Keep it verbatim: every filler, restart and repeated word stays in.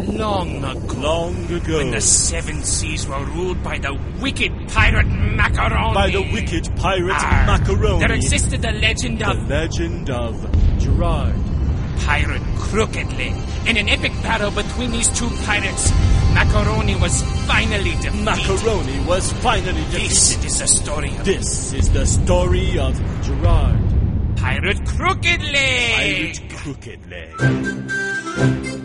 long ago. Long ago. When the seven seas were ruled by the wicked pirate Macaroni. By the wicked pirate Arr, Macaroni. There existed the legend The of legend of Gerard. Pirate Crooked Leg. In an epic battle between these two pirates, Macaroni was finally defeated. Macaroni was finally defeated. This is the story of This is the story of Gerard. Pirate Crooked Leg. Pirate Crooked Leg.